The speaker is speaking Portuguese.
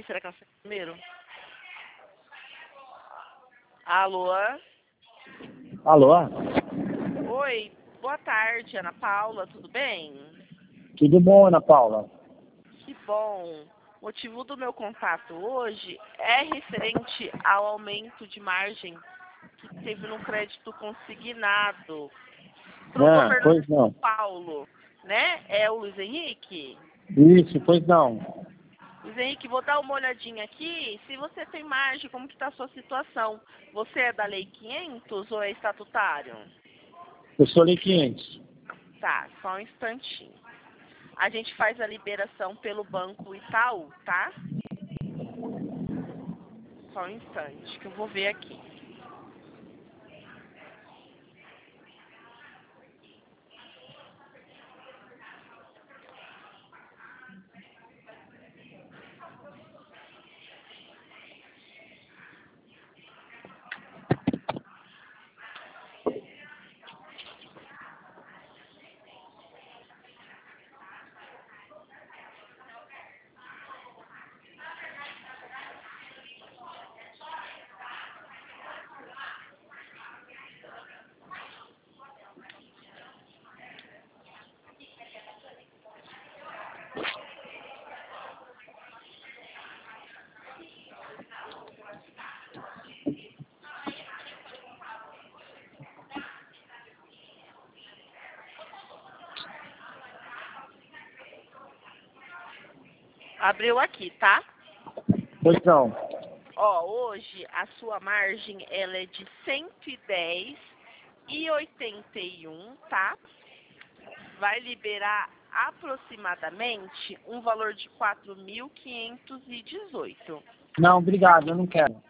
será que ela sai primeiro? Alô? Alô? Oi, boa tarde, Ana Paula, tudo bem? Tudo bom, Ana Paula? Que bom. O motivo do meu contato hoje é referente ao aumento de margem que teve no crédito consignado para o governo Pois de São não. Paulo, né? É o Luiz Henrique? Isso, pois não. Luiz Henrique, vou dar uma olhadinha aqui. Se você tem margem, como que está a sua situação? Você é da Lei 500 ou é estatutário? Eu sou Lei 500. Tá, só um instantinho. A gente faz a liberação pelo Banco Itaú, tá? Só um instante, que eu vou ver aqui. Abriu aqui, tá? Pois não. Ó, hoje a sua margem ela é de 110,81, tá? Vai liberar aproximadamente um valor de 4.518. Não, obrigado, eu não quero.